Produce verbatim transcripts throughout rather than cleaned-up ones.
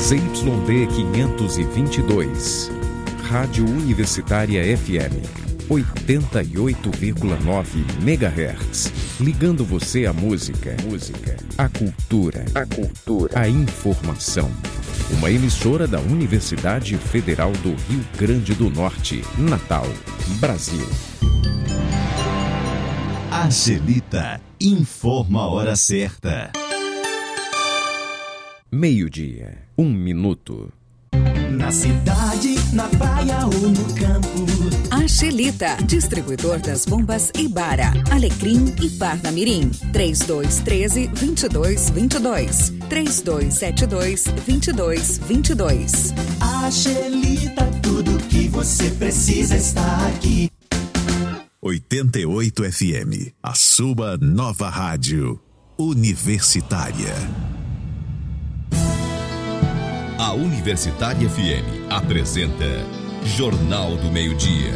Z Y D quinhentos e vinte e dois, Rádio Universitária F M, oitenta e oito vírgula nove megahertz, ligando você à música, música, à cultura, à cultura, à informação. Uma emissora da Universidade Federal do Rio Grande do Norte, Natal, Brasil. Angelita informa a hora certa. Meio-dia, um minuto. Na cidade, na praia ou no campo. Angelita, distribuidor das bombas Ibara, Alecrim e Parnamirim. três dois um três, dois dois dois dois. três dois sete dois, dois dois dois dois. Angelita, tudo que você precisa está aqui. oitenta e oito F M, a sua nova rádio universitária. A Universitária F M apresenta Jornal do Meio-Dia.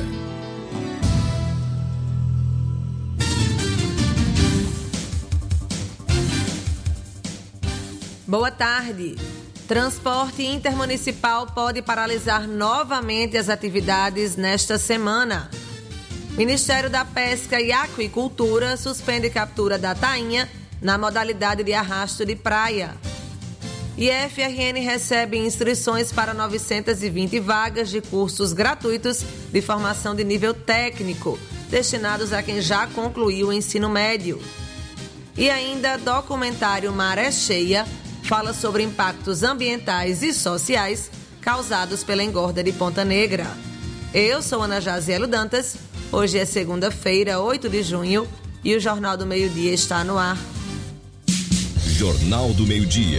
Boa tarde. Transporte intermunicipal pode paralisar novamente as atividades nesta semana. Ministério da Pesca e Aquicultura suspende captura da tainha na modalidade de arrasto de praia. I F R N recebe inscrições para novecentas e vinte vagas de cursos gratuitos de formação de nível técnico, destinados a quem já concluiu o ensino médio. E ainda, documentário Maré Cheia fala sobre impactos ambientais e sociais causados pela engorda de Ponta Negra. Eu sou Ana Jazielo Dantas, hoje é segunda-feira, oito de junho, e o Jornal do Meio-Dia está no ar. Jornal do Meio-Dia.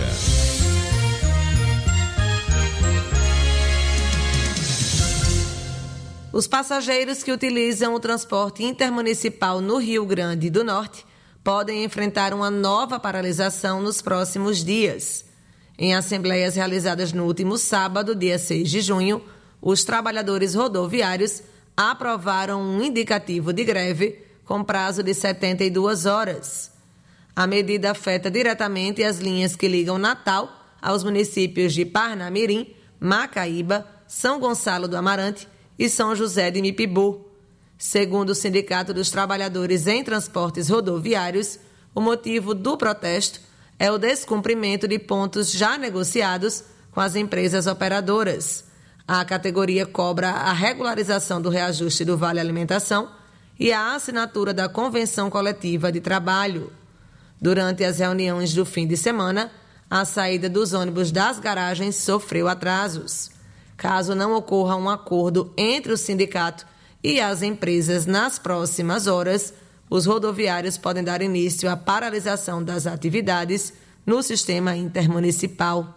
Os passageiros que utilizam o transporte intermunicipal no Rio Grande do Norte podem enfrentar uma nova paralisação nos próximos dias. Em assembleias realizadas no último sábado, dia seis de junho, os trabalhadores rodoviários aprovaram um indicativo de greve com prazo de setenta e duas horas. A medida afeta diretamente as linhas que ligam Natal aos municípios de Parnamirim, Macaíba, São Gonçalo do Amarante e São José de Mipibu. Segundo o Sindicato dos Trabalhadores em Transportes Rodoviários, o motivo do protesto é o descumprimento de pontos já negociados com as empresas operadoras. A categoria cobra a regularização do reajuste do Vale Alimentação e a assinatura da Convenção Coletiva de Trabalho. Durante as reuniões do fim de semana, a saída dos ônibus das garagens sofreu atrasos. Caso não ocorra um acordo entre o sindicato e as empresas nas próximas horas, os rodoviários podem dar início à paralisação das atividades no sistema intermunicipal.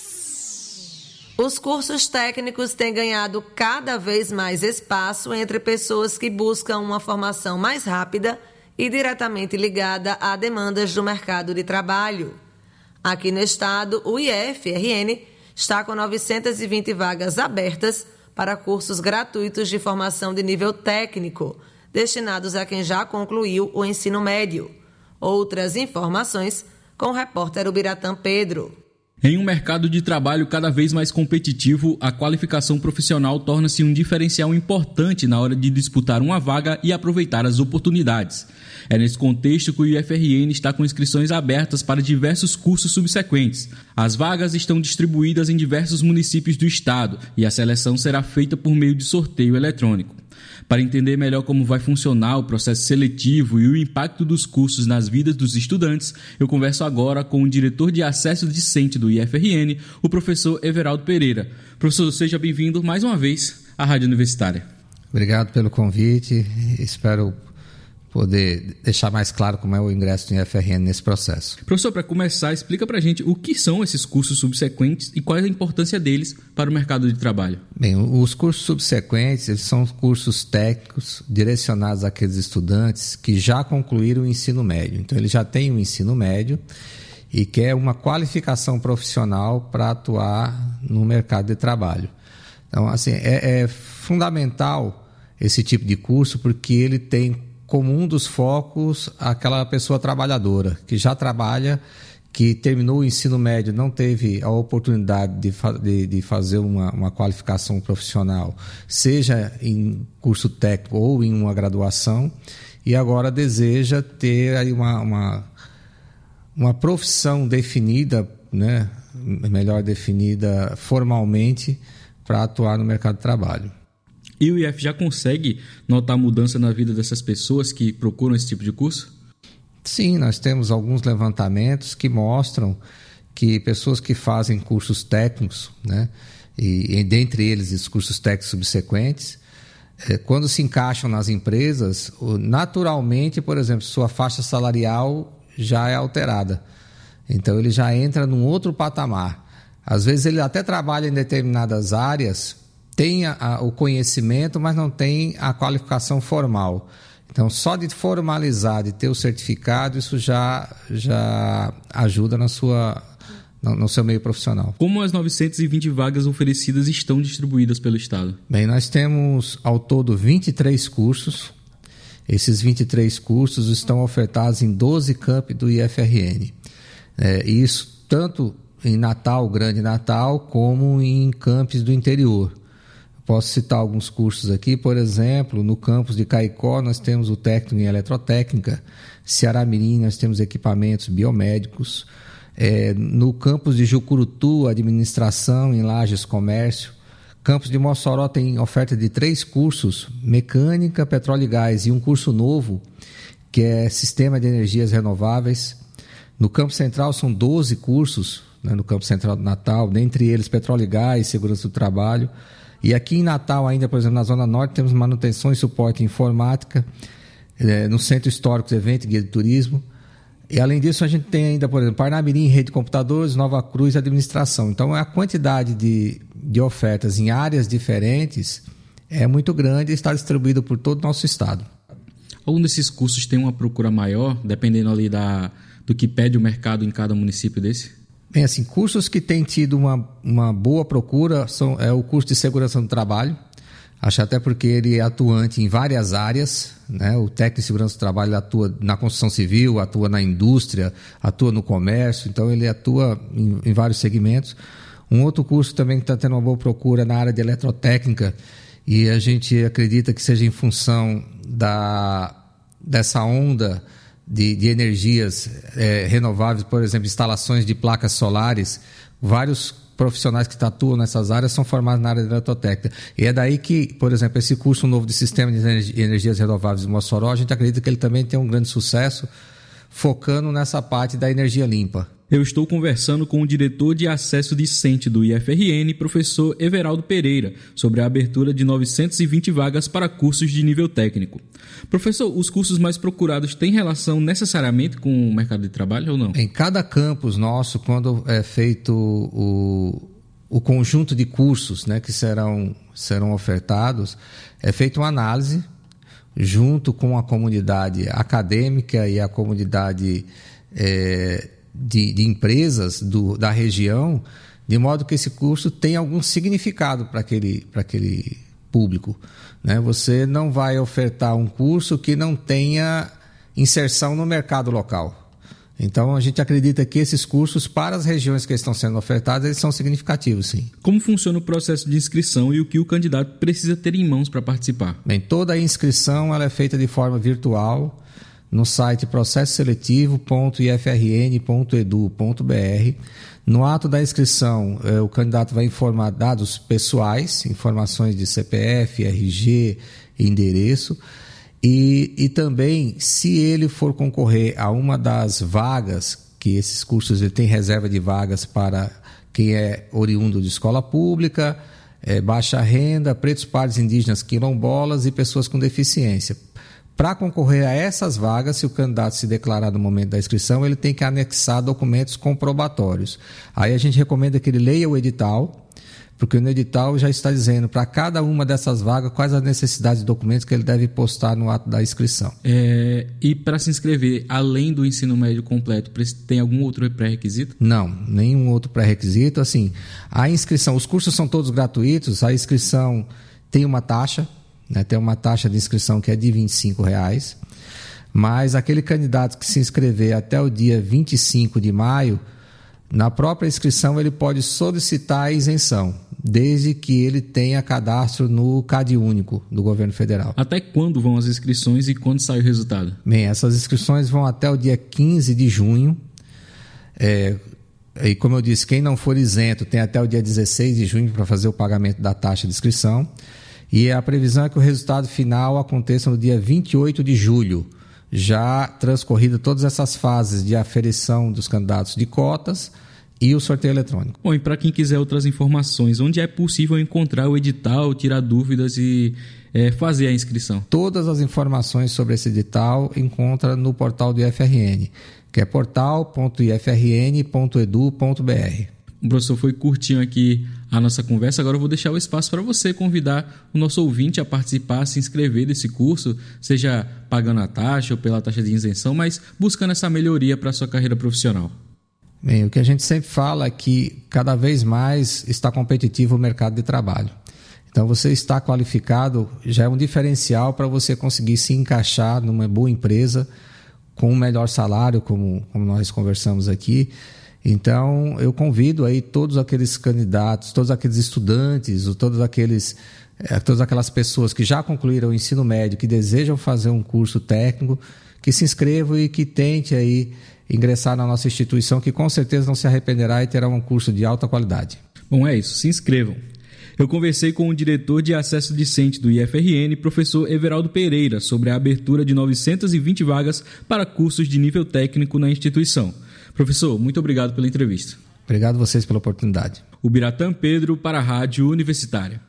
Os cursos técnicos têm ganhado cada vez mais espaço entre pessoas que buscam uma formação mais rápida e diretamente ligada a demandas do mercado de trabalho. Aqui no estado, o I F R N está com novecentas e vinte vagas abertas para cursos gratuitos de formação de nível técnico, destinados a quem já concluiu o ensino médio. Outras informações com o repórter Ubiratã Pedro. Em um mercado de trabalho cada vez mais competitivo, a qualificação profissional torna-se um diferencial importante na hora de disputar uma vaga e aproveitar as oportunidades. É nesse contexto que o I F R N está com inscrições abertas para diversos cursos subsequentes. As vagas estão distribuídas em diversos municípios do estado e a seleção será feita por meio de sorteio eletrônico. Para entender melhor como vai funcionar o processo seletivo e o impacto dos cursos nas vidas dos estudantes, eu converso agora com o diretor de acesso discente do I F R N, o professor Everaldo Pereira. Professor, seja bem-vindo mais uma vez à Rádio Universitária. Obrigado pelo convite. Espero poder deixar mais claro como é o ingresso do I F R N nesse processo. Professor, para começar, explica para a gente o que são esses cursos subsequentes e qual é a importância deles para o mercado de trabalho. Bem, os cursos subsequentes eles são cursos técnicos direcionados àqueles estudantes que já concluíram o ensino médio. Então, ele já tem o ensino médio e quer uma qualificação profissional para atuar no mercado de trabalho. Então, assim, é, é fundamental esse tipo de curso porque ele tem como um dos focos aquela pessoa trabalhadora, que já trabalha, que terminou o ensino médio, não teve a oportunidade de, fa- de, de fazer uma, uma qualificação profissional, seja em curso técnico ou em uma graduação, e agora deseja ter aí uma, uma, uma profissão definida, né, melhor definida formalmente, para atuar no mercado de trabalho. E o I F já consegue notar mudança na vida dessas pessoas que procuram esse tipo de curso? Sim, nós temos alguns levantamentos que mostram que pessoas que fazem cursos técnicos, né, e, e dentre eles os cursos técnicos subsequentes, é, quando se encaixam nas empresas, naturalmente, por exemplo, sua faixa salarial já é alterada. Então ele já entra num outro patamar. Às vezes ele até trabalha em determinadas áreas, tem a, a, o conhecimento, mas não tem a qualificação formal. Então, só de formalizar, de ter o certificado, isso já, já ajuda na sua, no, no seu meio profissional. Como as novecentas e vinte vagas oferecidas estão distribuídas pelo Estado? Bem, nós temos ao todo vinte e três cursos. Esses vinte e três cursos estão ofertados em doze campi do I F R N. É, isso tanto em Natal, Grande Natal, como em campos do interior. Posso citar alguns cursos aqui, por exemplo, no campus de Caicó nós temos o técnico em eletrotécnica, Ceará Mirim nós temos equipamentos biomédicos, é, no campus de Jucurutu, administração, em Lages, comércio, campus de Mossoró tem oferta de três cursos, mecânica, petróleo e gás, e um curso novo, que é sistema de energias renováveis. No campus central são doze cursos, né, no campus central do Natal, dentre eles petróleo e gás, segurança do trabalho. E aqui em Natal ainda, por exemplo, na Zona Norte, temos manutenção e suporte em informática, é, no Centro Histórico de Evento e Guia de Turismo. E além disso, a gente tem ainda, por exemplo, Parnamirim, Rede de Computadores, Nova Cruz, Administração. Então, a quantidade de, de ofertas em áreas diferentes é muito grande e está distribuído por todo o nosso estado. Algum desses cursos tem uma procura maior, dependendo ali da, do que pede o mercado em cada município desse? Bem, assim, cursos que têm tido uma, uma boa procura são é o curso de segurança do trabalho. Acho até porque ele é atuante em várias áreas, né? O técnico de segurança do trabalho atua na construção civil, atua na indústria, atua no comércio, então ele atua em, em vários segmentos. Um outro curso também que está tendo uma boa procura na área de eletrotécnica, e a gente acredita que seja em função da, dessa onda De, de energias é, renováveis, por exemplo, instalações de placas solares. Vários profissionais que atuam nessas áreas são formados na área de eletrotécnica. E é daí que, por exemplo, esse curso novo de Sistema de Energias Renováveis de Mossoró, a gente acredita que ele também tem um grande sucesso, focando nessa parte da energia limpa. Eu estou conversando com o diretor de acesso discente do I F R N, professor Everaldo Pereira, sobre a abertura de novecentas e vinte vagas para cursos de nível técnico. Professor, os cursos mais procurados têm relação necessariamente com o mercado de trabalho ou não? Em cada campus nosso, quando é feito o, o conjunto de cursos, né, que serão, serão ofertados, é feita uma análise junto com a comunidade acadêmica e a comunidade é, de, de empresas do, da região, de modo que esse curso tenha algum significado para aquele, para aquele público, né? Você não vai ofertar um curso que não tenha inserção no mercado local. Então, a gente acredita que esses cursos, para as regiões que estão sendo ofertadas, eles são significativos, sim. Como funciona o processo de inscrição e o que o candidato precisa ter em mãos para participar? Bem, toda a inscrição ela é feita de forma virtual no site processo seletivo ponto i f r n ponto e d u ponto b r. No ato da inscrição, eh, o candidato vai informar dados pessoais, informações de C P F, R G, endereço. E, e também, se ele for concorrer a uma das vagas, que esses cursos ele tem reserva de vagas para quem é oriundo de escola pública, é, baixa renda, pretos, pardos, indígenas, quilombolas e pessoas com deficiência. Para concorrer a essas vagas, se o candidato se declarar no momento da inscrição, ele tem que anexar documentos comprobatórios. Aí a gente recomenda que ele leia o edital, porque no edital já está dizendo para cada uma dessas vagas quais as necessidades de documentos que ele deve postar no ato da inscrição. É, e para se inscrever, além do ensino médio completo, tem algum outro pré-requisito? Não, nenhum outro pré-requisito. Assim, a inscrição, os cursos são todos gratuitos, a inscrição tem uma taxa, né, tem uma taxa de inscrição que é de vinte e cinco reais. Mas aquele candidato que se inscrever até o dia vinte e cinco de maio, na própria inscrição ele pode solicitar a isenção, desde que ele tenha cadastro no CadÚnico do governo federal. Até quando vão as inscrições e quando sai o resultado? Bem, essas inscrições vão até o dia quinze de junho. É, e como eu disse, quem não for isento tem até o dia dezesseis de junho para fazer o pagamento da taxa de inscrição. E a previsão é que o resultado final aconteça no dia vinte e oito de julho, já transcorrido todas essas fases de aferição dos candidatos de cotas e o sorteio eletrônico. Bom, e para quem quiser outras informações, onde é possível encontrar o edital, tirar dúvidas e é, fazer a inscrição? Todas as informações sobre esse edital encontra no portal do I F R N, que é portal ponto i f r n ponto e d u ponto b r. O professor, foi curtinho aqui a nossa conversa. Agora eu vou deixar o espaço para você convidar o nosso ouvinte a participar, a se inscrever desse curso, seja pagando a taxa ou pela taxa de isenção, mas buscando essa melhoria para a sua carreira profissional. Bem, o que a gente sempre fala é que cada vez mais está competitivo o mercado de trabalho. Então, você está qualificado já é um diferencial para você conseguir se encaixar numa boa empresa com um melhor salário, como, como nós conversamos aqui. Então, eu convido aí todos aqueles candidatos, todos aqueles estudantes, todos aqueles, eh, todas aquelas pessoas que já concluíram o ensino médio, que desejam fazer um curso técnico, que se inscrevam e que tentem aí ingressar na nossa instituição, que com certeza não se arrependerá e terá um curso de alta qualidade. Bom, é isso, se inscrevam. Eu conversei com o diretor de acesso discente do I F R N, professor Everaldo Pereira, sobre a abertura de novecentas e vinte vagas para cursos de nível técnico na instituição. Professor, muito obrigado pela entrevista. Obrigado a vocês pela oportunidade. O Biratã Pedro para a Rádio Universitária.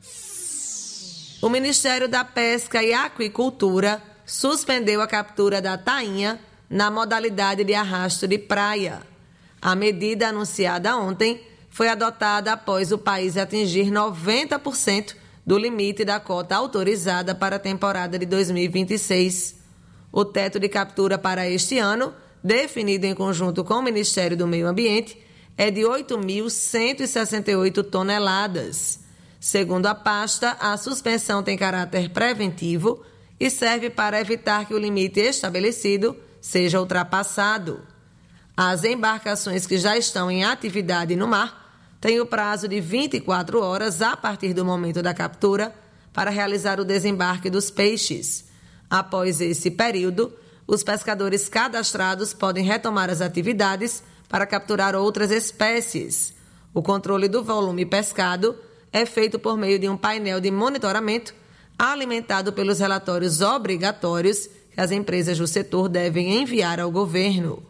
O Ministério da Pesca e Aquicultura suspendeu a captura da tainha na modalidade de arrasto de praia. A medida anunciada ontem foi adotada após o país atingir noventa por cento do limite da cota autorizada para a temporada de dois mil e vinte e seis. O teto de captura para este ano, definido em conjunto com o Ministério do Meio Ambiente, é de oito mil cento e sessenta e oito toneladas. Segundo a pasta, a suspensão tem caráter preventivo e serve para evitar que o limite estabelecido seja ultrapassado. As embarcações que já estão em atividade no mar têm o prazo de vinte e quatro horas a partir do momento da captura para realizar o desembarque dos peixes. Após esse período, os pescadores cadastrados podem retomar as atividades para capturar outras espécies. O controle do volume pescado é feito por meio de um painel de monitoramento alimentado pelos relatórios obrigatórios que as empresas do setor devem enviar ao governo.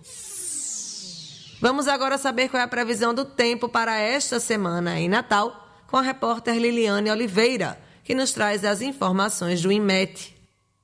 Vamos agora saber qual é a previsão do tempo para esta semana em Natal, com a repórter Liliane Oliveira, que nos traz as informações do INMET.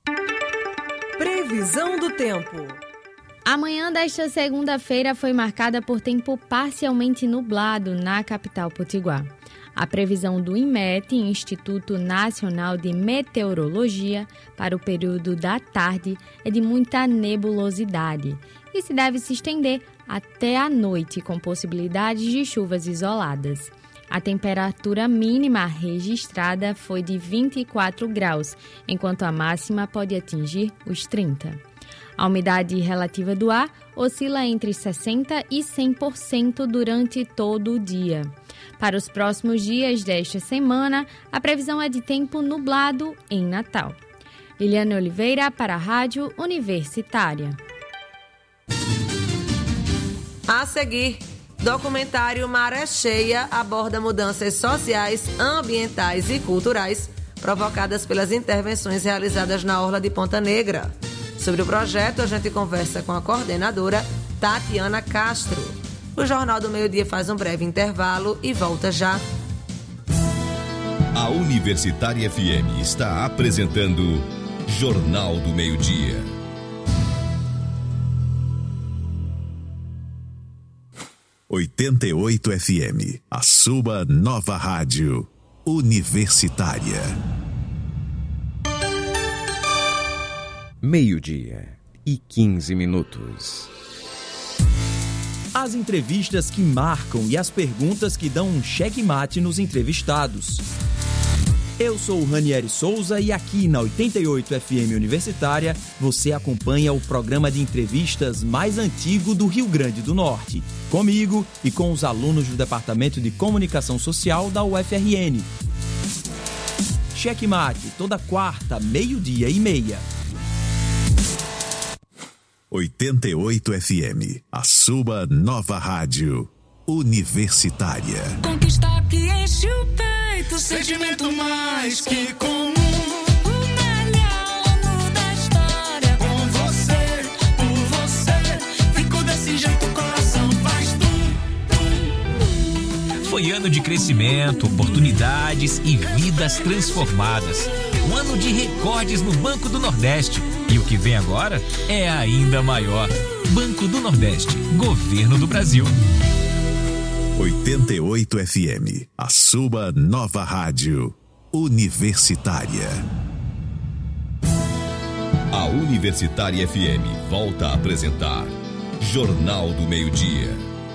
Previsão do tempo. A manhã desta segunda-feira foi marcada por tempo parcialmente nublado na capital potiguar. A previsão do INMET, Instituto Nacional de Meteorologia, para o período da tarde é de muita nebulosidade e se deve se estender até a noite, com possibilidades de chuvas isoladas. A temperatura mínima registrada foi de vinte e quatro graus, enquanto a máxima pode atingir os trinta. A umidade relativa do ar oscila entre sessenta por cento e cem por cento durante todo o dia. Para os próximos dias desta semana, a previsão é de tempo nublado em Natal. Liliane Oliveira para a Rádio Universitária. A seguir, documentário Maré Cheia aborda mudanças sociais, ambientais e culturais provocadas pelas intervenções realizadas na Orla de Ponta Negra. Sobre o projeto, a gente conversa com a coordenadora Tatiana Castro. O Jornal do Meio-Dia faz um breve intervalo e volta já. A Universitária F M está apresentando Jornal do Meio-Dia. oitenta e oito F M, a sua nova rádio universitária. Meio-dia e quinze minutos. As entrevistas que marcam e as perguntas que dão um checkmate nos entrevistados. Eu sou o Ranieri Souza e aqui na oitenta e oito F M Universitária você acompanha o programa de entrevistas mais antigo do Rio Grande do Norte, comigo e com os alunos do Departamento de Comunicação Social da U F R N. Cheque Mate, toda quarta, meio-dia e meia. oitenta e oito F M, a sua nova rádio universitária. Conquista que enche o peito, sentimento mais que comum. O melhor ano da história. Com você, por você, fico desse jeito, o coração faz tum, tum. Foi ano de crescimento, oportunidades e vidas transformadas. Um ano de recordes no Banco do Nordeste. E o que vem agora é ainda maior. Banco do Nordeste, Governo do Brasil. oitenta e oito F M, a sua nova rádio universitária. A Universitária F M volta a apresentar Jornal do Meio-Dia.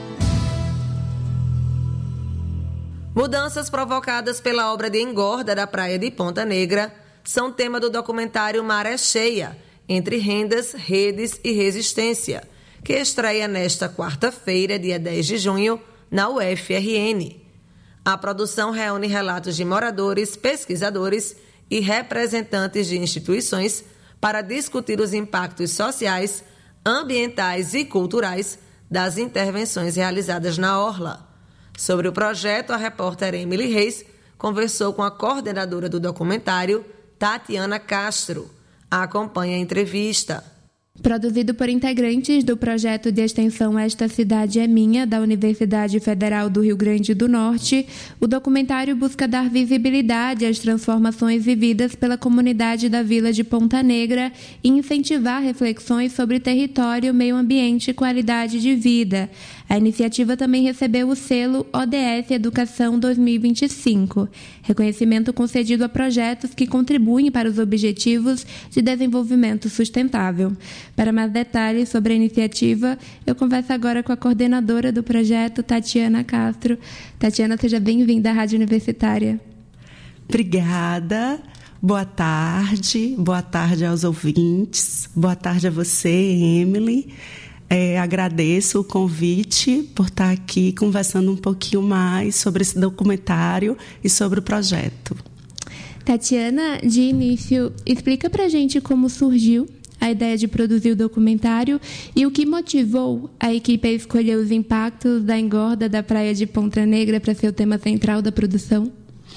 Mudanças provocadas pela obra de engorda da praia de Ponta Negra são tema do documentário Maré Cheia, Entre Rendas, Redes e Resistência, que estreia nesta quarta-feira, dia dez de junho, na U F R N. A produção reúne relatos de moradores, pesquisadores e representantes de instituições para discutir os impactos sociais, ambientais e culturais das intervenções realizadas na orla. Sobre o projeto, a repórter Emily Reis conversou com a coordenadora do documentário, Tatiana Castro. Acompanhe a entrevista. Produzido por integrantes do projeto de extensão Esta Cidade é Minha, da Universidade Federal do Rio Grande do Norte, o documentário busca dar visibilidade às transformações vividas pela comunidade da Vila de Ponta Negra e incentivar reflexões sobre território, meio ambiente e qualidade de vida. A iniciativa também recebeu o selo O D S Educação dois mil e vinte e cinco, reconhecimento concedido a projetos que contribuem para os Objetivos de Desenvolvimento Sustentável. Para mais detalhes sobre a iniciativa, eu converso agora com a coordenadora do projeto, Tatiana Castro. Tatiana, seja bem-vinda à Rádio Universitária. Obrigada. Boa tarde. Boa tarde aos ouvintes. Boa tarde a você, Emily. É, agradeço o convite por estar aqui conversando um pouquinho mais sobre esse documentário e sobre o projeto. Tatiana, de início, explica pra gente como surgiu a ideia de produzir o documentário e o que motivou a equipe a escolher os impactos da engorda da praia de Ponta Negra para ser o tema central da produção?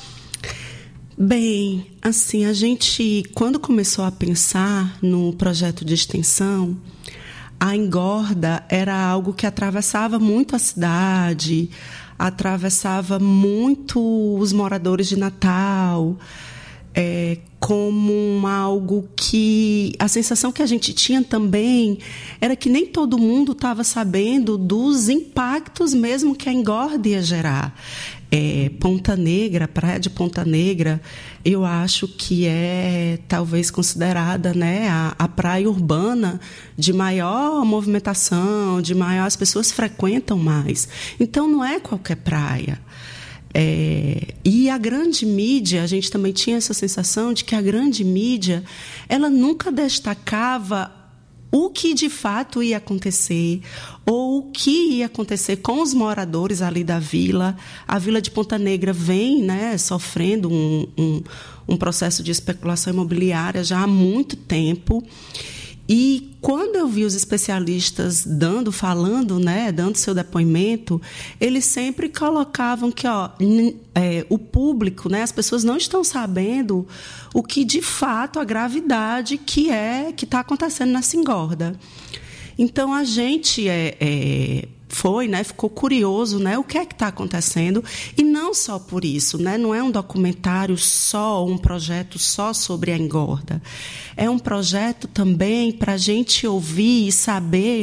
Bem, assim, a gente, quando começou a pensar no projeto de extensão, a engorda era algo que atravessava muito a cidade, atravessava muito os moradores de Natal, é, como um, algo que... A sensação que a gente tinha também era que nem todo mundo estava sabendo dos impactos mesmo que a engorda ia gerar. É, Ponta Negra, a praia de Ponta Negra, eu acho que é talvez considerada, né, a, a praia urbana de maior movimentação, de maior... As pessoas frequentam mais. Então, não é qualquer praia. É, e a grande mídia, a gente também tinha essa sensação de que a grande mídia, ela nunca destacava o que de fato ia acontecer, ou o que ia acontecer com os moradores ali da vila. A Vila de Ponta Negra vem, né, sofrendo um, um, um processo de especulação imobiliária já há muito tempo. E quando eu vi os especialistas dando, falando, né, dando seu depoimento, eles sempre colocavam que, ó, é, o público, né, as pessoas não estão sabendo o que de fato a gravidade que é que está acontecendo nessa engorda. Então a gente é, é foi, né, ficou curioso, né, o que é que está acontecendo, e não só por isso, né, não é um documentário só, um projeto só sobre a engorda, é um projeto também para a gente ouvir e saber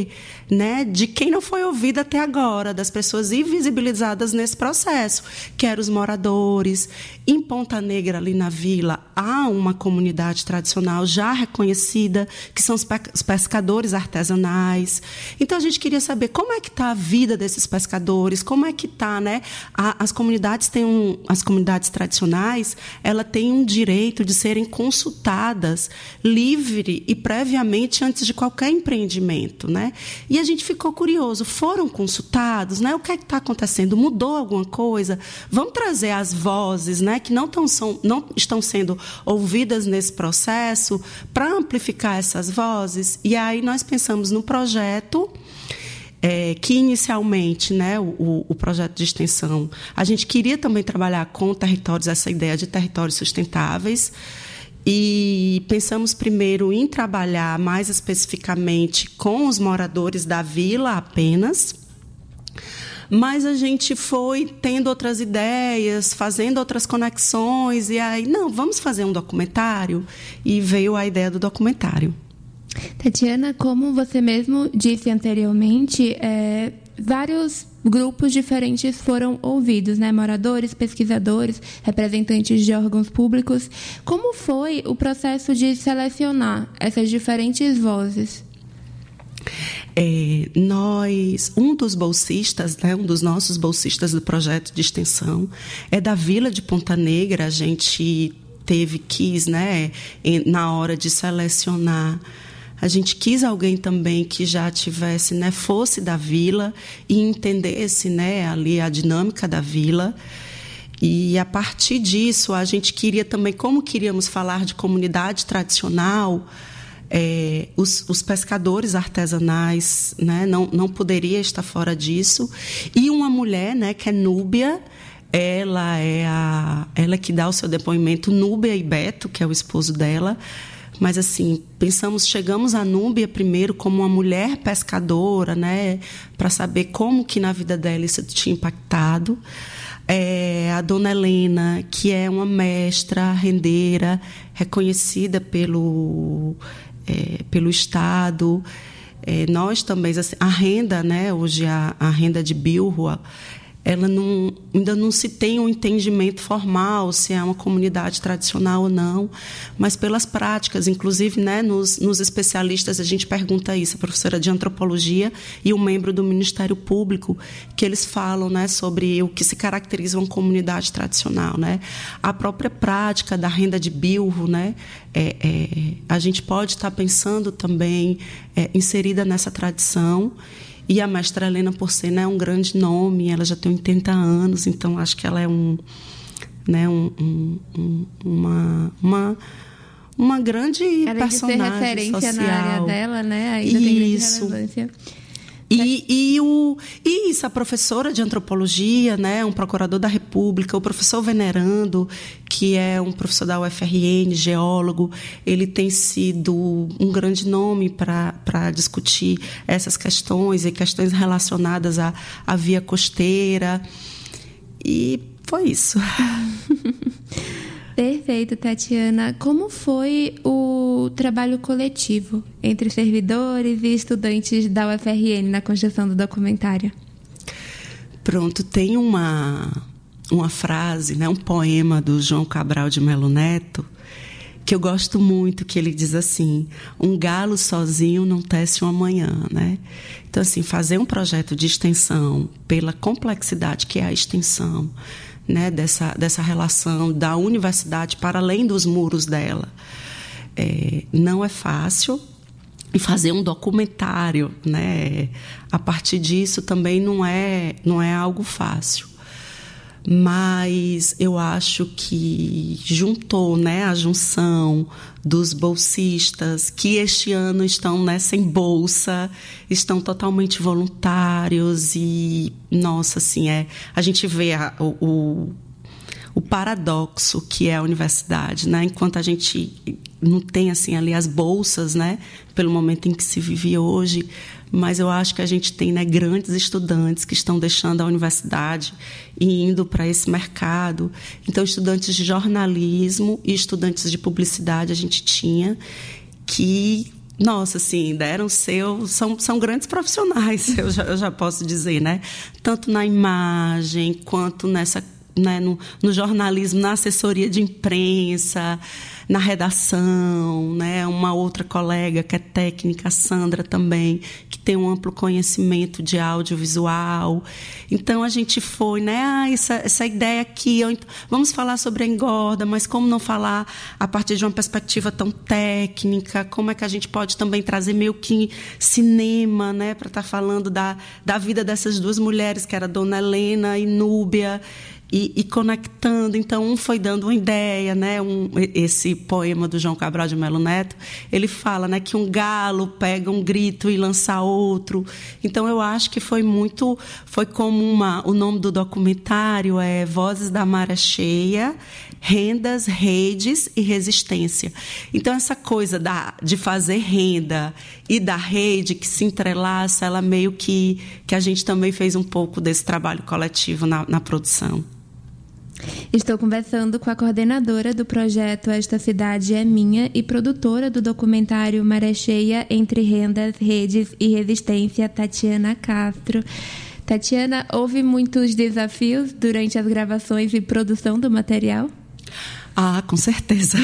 né, de quem não foi ouvido até agora, das pessoas invisibilizadas nesse processo, que eram os moradores. Em Ponta Negra, ali na vila, há uma comunidade tradicional já reconhecida, que são os pescadores artesanais. Então, a gente queria saber como é que está a vida desses pescadores, como é que está, né? As comunidades têm um, as comunidades tradicionais, ela tem um direito de serem consultadas livre e previamente antes de qualquer empreendimento, né? E a gente ficou curioso, foram consultados, né? O que é que está acontecendo? Mudou alguma coisa? Vamos trazer as vozes, né, que não, tão, são, não estão sendo ouvidas nesse processo para amplificar essas vozes. E aí nós pensamos no projeto, é, que inicialmente, né, o, o projeto de extensão, a gente queria também trabalhar com territórios, essa ideia de territórios sustentáveis. E pensamos primeiro em trabalhar mais especificamente com os moradores da vila apenas, mas a gente foi tendo outras ideias, fazendo outras conexões, e aí, não, vamos fazer um documentário, e veio a ideia do documentário. Tatiana, como você mesmo disse anteriormente, é, vários grupos diferentes foram ouvidos, né? Moradores, pesquisadores, representantes de órgãos públicos. Como foi o processo de selecionar essas diferentes vozes? É, nós, um dos bolsistas, né, um dos nossos bolsistas do projeto de extensão é da Vila de Ponta Negra. A gente teve, quis, né, na hora de selecionar, a gente quis alguém também que já tivesse, né, fosse da vila e entendesse, né, ali a dinâmica da vila. E, a partir disso, a gente queria também, como queríamos falar de comunidade tradicional, é, os, os pescadores artesanais, né, não, não poderia estar fora disso. E uma mulher, né, que é Núbia, ela é a, ela que dá o seu depoimento, Núbia e Beto, que é o esposo dela. Mas, assim, pensamos, chegamos a Núbia primeiro como uma mulher pescadora, né, para saber como que na vida dela isso tinha impactado. É, a dona Helena, que é uma mestra rendeira, reconhecida pelo, é, pelo Estado. É, nós também, assim, a renda, né, hoje a, a renda de Bilrua, ela não, ainda não se tem um entendimento formal se é uma comunidade tradicional ou não, mas pelas práticas, inclusive, né, nos, nos especialistas, a gente pergunta isso, a professora de antropologia e um membro do Ministério Público, que eles falam, né, sobre o que se caracteriza uma comunidade tradicional, né? A própria prática da renda de bilro, né, é, é, a gente pode estar pensando também é, inserida nessa tradição. E a mestra Helena, por ser, né, um grande nome, ela já tem oitenta anos, então acho que ela é um, né, um, um, um, uma, uma, uma grande Além personagem de ser referência social. Na área dela, né? Ainda tem grande relevância. E, e, o, e isso, a professora de antropologia, né, um procurador da República, o professor Venerando, que é um professor da U F R N, geólogo, ele tem sido um grande nome para discutir essas questões e questões relacionadas à, à via costeira. E foi isso. Perfeito, Tatiana. Como foi o trabalho coletivo entre servidores e estudantes da U F R N na construção do documentário? Pronto, tem uma, uma frase, né, um poema do João Cabral de Melo Neto, que eu gosto muito, que ele diz assim: um galo sozinho não tece uma manhã, né? Então, assim, fazer um projeto de extensão, pela complexidade que é a extensão, né, dessa, dessa relação da universidade para além dos muros dela, é, não é fácil. E fazer um documentário, né, a partir disso também não é, não é algo fácil. Mas eu acho que juntou, né, a junção dos bolsistas, que este ano estão, né, sem bolsa, estão totalmente voluntários e, nossa, assim, é, a gente vê a, o, o paradoxo que é a universidade, né, enquanto a gente não tem, assim, ali as bolsas, né, pelo momento em que se vive hoje, mas eu acho que a gente tem, né, grandes estudantes que estão deixando a universidade e indo para esse mercado. Então, estudantes de jornalismo e estudantes de publicidade a gente tinha, que Nossa, assim, deram seu... São, são grandes profissionais, eu já, eu já posso dizer, né? Tanto na imagem, quanto nessa, né, no, no jornalismo, na assessoria de imprensa, na redação, né? Uma outra colega que é técnica, a Sandra também, que tem um amplo conhecimento de audiovisual. Então, a gente foi, né? Ah, essa, essa ideia aqui, eu, vamos falar sobre a engorda, mas como não falar a partir de uma perspectiva tão técnica? Como é que a gente pode também trazer meio que cinema, né? Para estar falando da, da vida dessas duas mulheres, que era Dona Helena e Núbia, E, e conectando. Então, um foi dando uma ideia, né? Um, esse poema do João Cabral de Melo Neto, ele fala, né, que um galo pega um grito e lança outro. Então, eu acho que foi muito... Foi como uma... O nome do documentário é Vozes da Maré Cheia, Rendas, Redes e Resistência. Então, essa coisa da, de fazer renda e da rede que se entrelaça, ela meio que... que a gente também fez um pouco desse trabalho coletivo na, na produção. Estou conversando com a coordenadora do projeto Esta Cidade é Minha e produtora do documentário Maré Cheia, Entre Rendas, Redes e Resistência, Tatiana Castro. Tatiana, houve muitos desafios durante as gravações e produção do material? Ah, com certeza.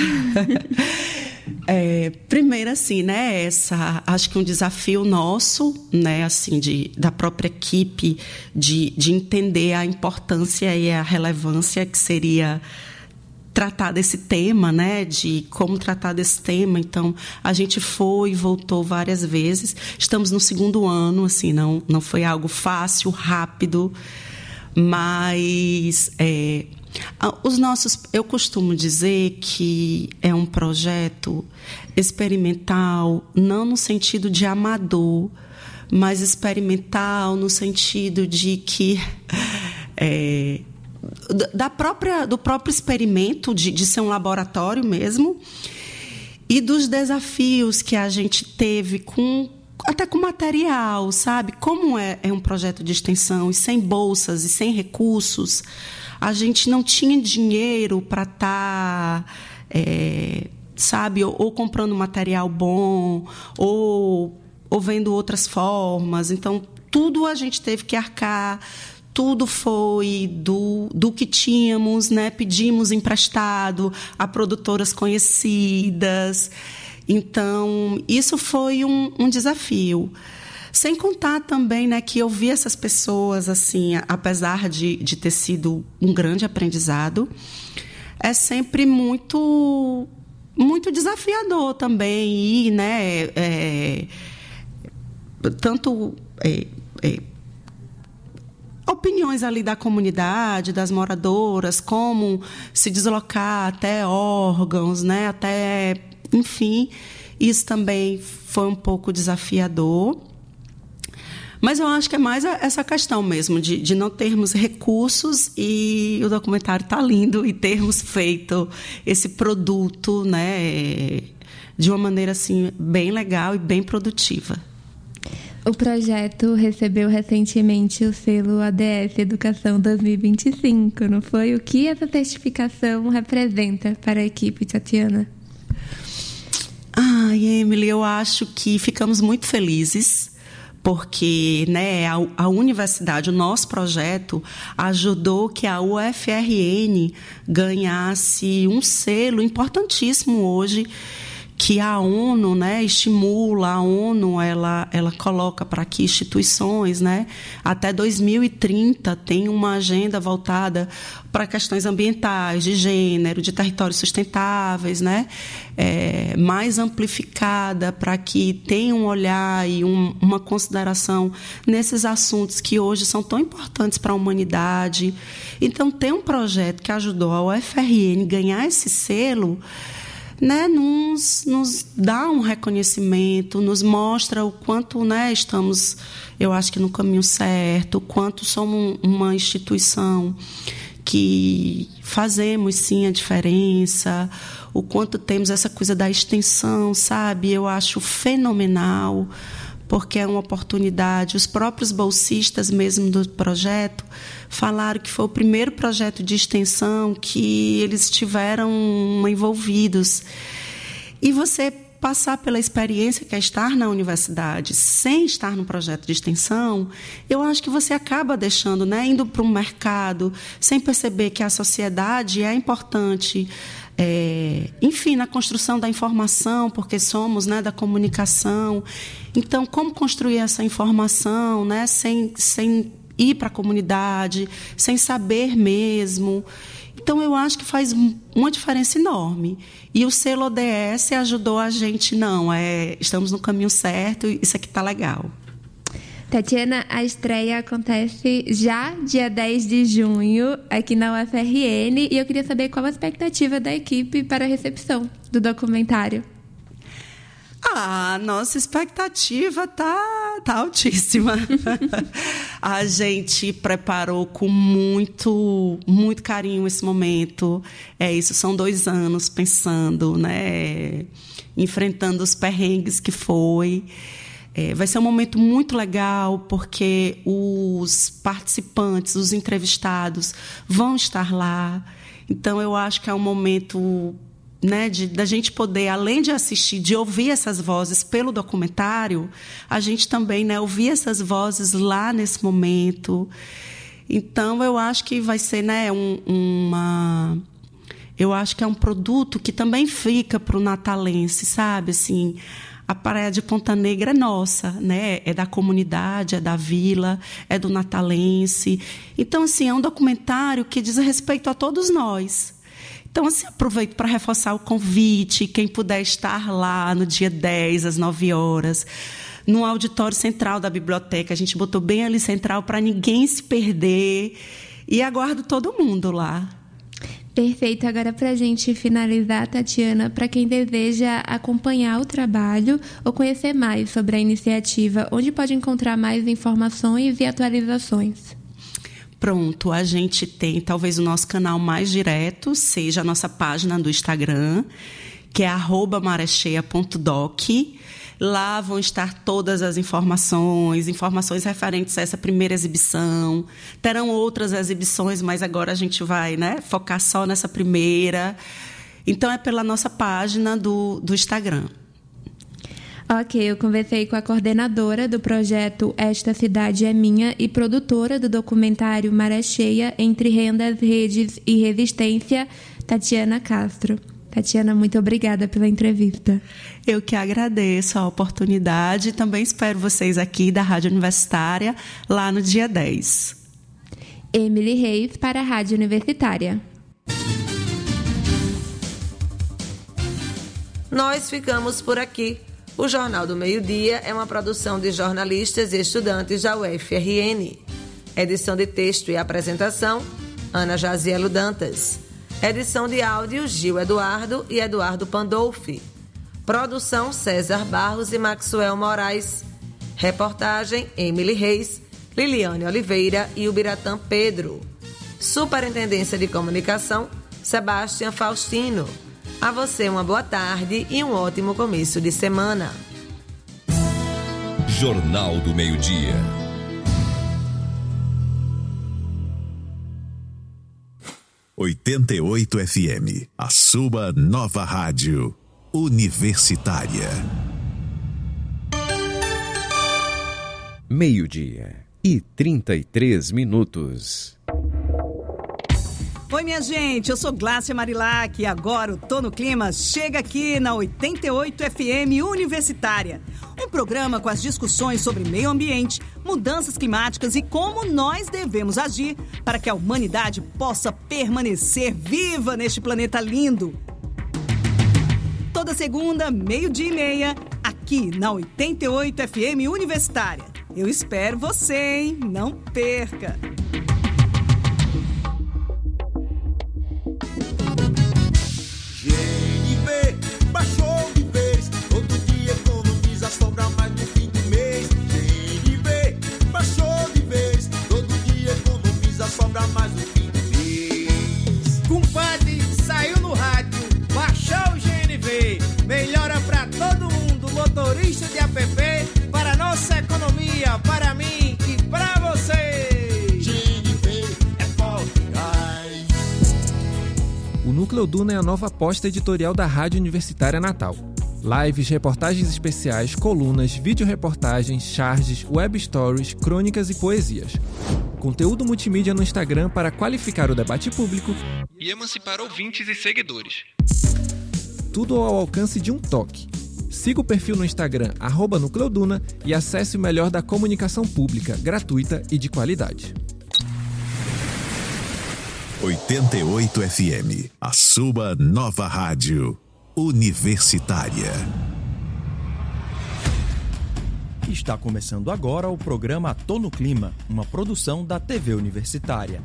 É, primeiro, assim, né, essa, acho que um desafio nosso, né, assim, de, da própria equipe, de, de entender a importância e a relevância que seria tratar desse tema, né, de como tratar desse tema. Então, a gente foi e voltou várias vezes. Estamos no segundo ano, assim, não, não foi algo fácil, rápido, mas... É, os nossos, eu costumo dizer que é um projeto experimental, não no sentido de amador, mas experimental no sentido de que é, da própria, do próprio experimento de, de ser um laboratório mesmo, e dos desafios que a gente teve com até com material, sabe? Como é, é um projeto de extensão e sem bolsas e sem recursos, a gente não tinha dinheiro para estar, tá, é, sabe, ou, ou comprando material bom, ou, ou vendo outras formas. Então, tudo a gente teve que arcar, tudo foi do, do que tínhamos, né? Pedimos emprestado a produtoras conhecidas. Então, isso foi um, um desafio. Sem contar também, né, que eu vi essas pessoas, assim, apesar de, de ter sido um grande aprendizado, é sempre muito, muito desafiador também. E, né, é, tanto é, é, opiniões ali da comunidade, das moradoras, como se deslocar até órgãos, né, até, enfim, isso também foi um pouco desafiador. Mas eu acho que é mais essa questão mesmo, de, de não termos recursos, e o documentário está lindo, e termos feito esse produto, né, de uma maneira assim, bem legal e bem produtiva. O projeto recebeu recentemente o selo A D S Educação dois mil e vinte e cinco, não foi? O que essa certificação representa para a equipe, Tatiana? Ai, Emily, eu acho que ficamos muito felizes, porque, né, a, a universidade, o nosso projeto, ajudou que a U F R N ganhasse um selo importantíssimo hoje, que a ONU, né, estimula, a ONU ela, ela coloca para que instituições, né, até dois mil e trinta tem uma agenda voltada para questões ambientais, de gênero, de territórios sustentáveis, né, é, mais amplificada, para que tenha um olhar e um, uma consideração nesses assuntos que hoje são tão importantes para a humanidade. Então, tem um projeto que ajudou a U F R N a ganhar esse selo, né, nos, nos dá um reconhecimento, nos mostra o quanto, né, estamos, eu acho que no caminho certo, o quanto somos uma instituição que fazemos, sim, a diferença, o quanto temos essa coisa da extensão, sabe? Eu acho fenomenal, porque é uma oportunidade. Os próprios bolsistas mesmo do projeto falaram que foi o primeiro projeto de extensão que eles estiveram envolvidos. E você passar pela experiência que é estar na universidade sem estar no projeto de extensão, eu acho que você acaba deixando, né, indo para um mercado sem perceber que a sociedade é importante, é, enfim, na construção da informação, porque somos, né, da comunicação. Então, como construir essa informação, né, sem, sem ir para a comunidade, sem saber mesmo? Então, eu acho que faz uma diferença enorme. E o selo O D S ajudou a gente, não, é, estamos no caminho certo, isso aqui está legal. Tatiana, a estreia acontece já dia dez de junho, aqui na U F R N, e eu queria saber qual a expectativa da equipe para a recepção do documentário. Ah, nossa expectativa tá, tá altíssima. A gente preparou com muito, muito carinho esse momento. É isso, são dois anos pensando, né, enfrentando os perrengues que foi. É, vai ser um momento muito legal, porque os participantes, os entrevistados vão estar lá. Então, eu acho que é um momento, né, de, da gente poder, além de assistir, de ouvir essas vozes pelo documentário, a gente também, né, ouvir essas vozes lá nesse momento. Então, eu acho que vai ser, né, um, uma... Eu acho que é um produto que também fica para o natalense, sabe? Assim, a Praia de Ponta Negra é nossa, né? É da comunidade, é da vila, é do natalense. Então, assim, é um documentário que diz respeito a todos nós. Então, assim, aproveito para reforçar o convite, quem puder estar lá no dia dez, às nove horas, no auditório central da biblioteca. A gente botou bem ali central para ninguém se perder. E aguardo todo mundo lá. Perfeito. Agora, para a gente finalizar, Tatiana, para quem deseja acompanhar o trabalho ou conhecer mais sobre a iniciativa, onde pode encontrar mais informações e atualizações? Pronto, a gente tem talvez o nosso canal mais direto, seja a nossa página do Instagram, que é arroba marecheia ponto doc. Lá vão estar todas as informações, informações referentes a essa primeira exibição. Terão outras exibições, mas agora a gente vai, né, focar só nessa primeira. Então, é pela nossa página do, do Instagram. Ok, eu conversei com a coordenadora do projeto Esta Cidade é Minha e produtora do documentário Maré Cheia, Entre Rendas, Redes e Resistência, Tatiana Castro. Tatiana, muito obrigada pela entrevista. Eu que agradeço a oportunidade e também espero vocês aqui da Rádio Universitária, lá no dia dez. Emily Reis para a Rádio Universitária. Nós ficamos por aqui. O Jornal do Meio-Dia é uma produção de jornalistas e estudantes da U F R N. Edição de texto e apresentação, Ana Jazielo Dantas. Edição de áudio, Gil Eduardo e Eduardo Pandolfi. Produção, César Barros e Maxwell Moraes. Reportagem, Emily Reis, Liliane Oliveira e Ubiratã Pedro. Superintendência de Comunicação, Sebastião Faustino. A você uma boa tarde e um ótimo começo de semana. Jornal do Meio-Dia. oitenta e oito F M, a sua nova rádio universitária. Meio-dia e trinta e três minutos. Oi, minha gente, eu sou Glácia Marilac e agora o Tô no Clima chega aqui na oitenta e oito F M Universitária. Um programa com as discussões sobre meio ambiente, mudanças climáticas e como nós devemos agir para que a humanidade possa permanecer viva neste planeta lindo. Toda segunda, meio-dia e meia, aqui na oitenta e oito F M Universitária. Eu espero você, hein? Não perca! G N V baixou de vez, todo dia economiza, sobra mais no fim do mês. G N V baixou de vez, todo dia economiza, sobra mais no fim do mês. Compadre, saiu no rádio, baixou o G N V, melhora pra todo mundo, motorista de app, para nossa economia, para mim e pra você. O Núcleo Duna é a nova aposta editorial da Rádio Universitária Natal. Lives, reportagens especiais, colunas, vídeo-reportagens, charges, web stories, crônicas e poesias. Conteúdo multimídia no Instagram para qualificar o debate público e emancipar ouvintes e seguidores. Tudo ao alcance de um toque. Siga o perfil no Instagram, arroba Nucleoduna, e acesse o melhor da comunicação pública, gratuita e de qualidade. oitenta e oito F M, a sua nova rádio universitária. Está começando agora o programa Tô no Clima, uma produção da T V Universitária.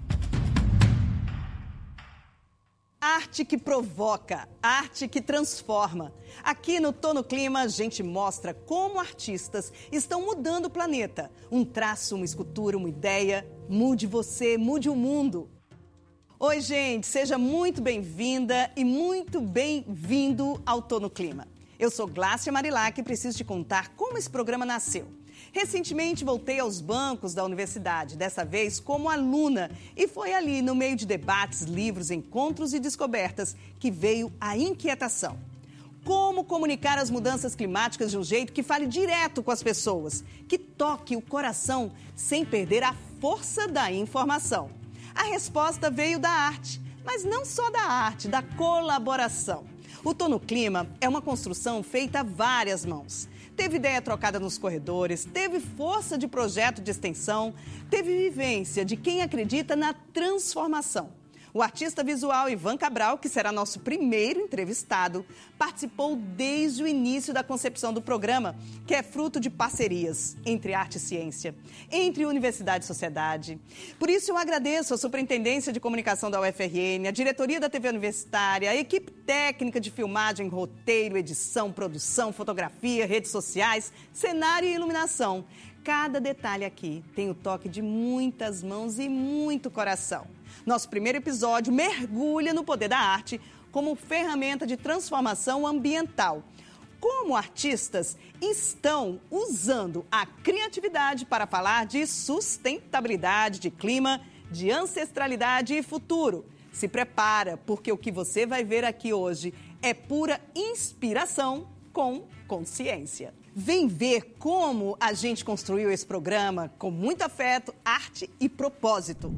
Arte que provoca, arte que transforma. Aqui no Tô no Clima, a gente mostra como artistas estão mudando o planeta. Um traço, uma escultura, uma ideia. Mude você, mude o mundo. Oi, gente, seja muito bem-vinda e muito bem-vindo ao Tô no Clima. Eu sou Glácia Marilac e preciso te contar como esse programa nasceu. Recentemente voltei aos bancos da universidade, dessa vez como aluna, e foi ali, no meio de debates, livros, encontros e descobertas, que veio a inquietação. Como comunicar as mudanças climáticas de um jeito que fale direto com as pessoas, que toque o coração sem perder a força da informação? A resposta veio da arte, mas não só da arte, da colaboração. O Tô no Clima é uma construção feita a várias mãos. Teve ideia trocada nos corredores, teve força de projeto de extensão, teve vivência de quem acredita na transformação. O artista visual Ivan Cabral, que será nosso primeiro entrevistado, participou desde o início da concepção do programa, que é fruto de parcerias entre arte e ciência, entre universidade e sociedade. Por isso, eu agradeço a Superintendência de Comunicação da U F R N, a diretoria da T V Universitária, a equipe técnica de filmagem, roteiro, edição, produção, fotografia, redes sociais, cenário e iluminação. Cada detalhe aqui tem o toque de muitas mãos e muito coração. Nosso primeiro episódio mergulha no poder da arte como ferramenta de transformação ambiental. Como artistas estão usando a criatividade para falar de sustentabilidade, de clima, de ancestralidade e futuro. Se prepara, porque o que você vai ver aqui hoje é pura inspiração com consciência. Vem ver como a gente construiu esse programa com muito afeto, arte e propósito.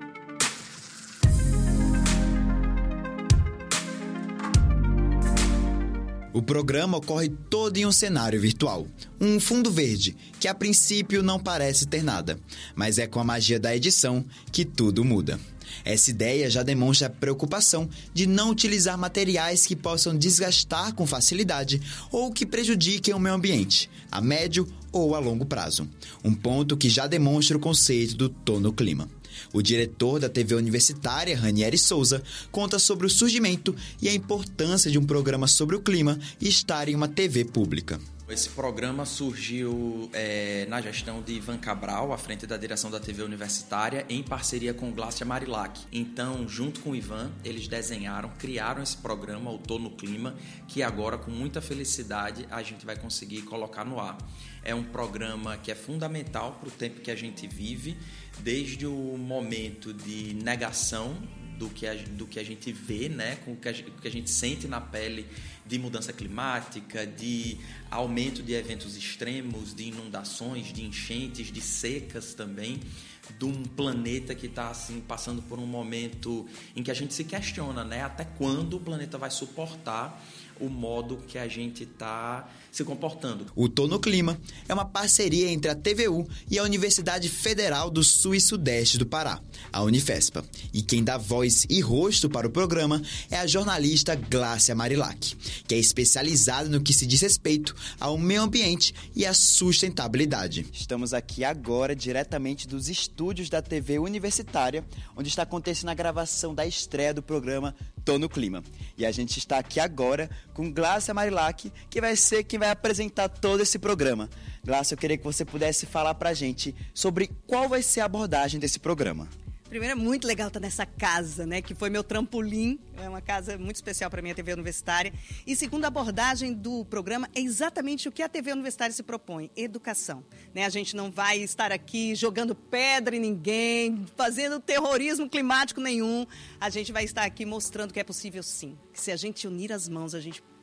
O programa ocorre todo em um cenário virtual, um fundo verde, que a princípio não parece ter nada, mas é com a magia da edição que tudo muda. Essa ideia já demonstra a preocupação de não utilizar materiais que possam desgastar com facilidade ou que prejudiquem o meio ambiente, a médio ou a longo prazo. Um ponto que já demonstra o conceito do Tô no Clima. O diretor da T V Universitária, Ranieri Souza, conta sobre o surgimento e a importância de um programa sobre o clima estar em uma T V pública. Esse programa surgiu é, na gestão de Ivan Cabral, à frente da direção da T V Universitária, em parceria com Glácia Marilac. Então, junto com o Ivan, eles desenharam, criaram esse programa, o Tô no Clima, que agora, com muita felicidade, a gente vai conseguir colocar no ar. É um programa que é fundamental para o tempo que a gente vive, desde o momento de negação do que a, do que a gente vê, né, com o que a, que a gente sente na pele de mudança climática, de aumento de eventos extremos, de inundações, de enchentes, de secas também, de um planeta que está assim, passando por um momento em que a gente se questiona, né, até quando o planeta vai suportar o modo que a gente está se comportando. O Tô no Clima é uma parceria entre a T V U e a Universidade Federal do Sul e Sudeste do Pará, a Unifespa. E quem dá voz e rosto para o programa é a jornalista Glácia Marilac, que é especializada no que se diz respeito ao meio ambiente e à sustentabilidade. Estamos aqui agora diretamente dos estúdios da T V Universitária, onde está acontecendo a gravação da estreia do programa Tô no Clima. E a gente está aqui agora com Glácia Marilac, que vai ser quem vai apresentar todo esse programa. Glácia, eu queria que você pudesse falar pra gente sobre qual vai ser a abordagem desse programa. Primeiro, é muito legal estar nessa casa, né? Que foi meu trampolim. É uma casa muito especial para mim, a T V Universitária. E segundo, a abordagem do programa é exatamente o que a T V Universitária se propõe: educação. Né? A gente não vai estar aqui jogando pedra em ninguém, fazendo terrorismo climático nenhum. A gente vai estar aqui mostrando que é possível, sim. Que se a gente unir as mãos, a gente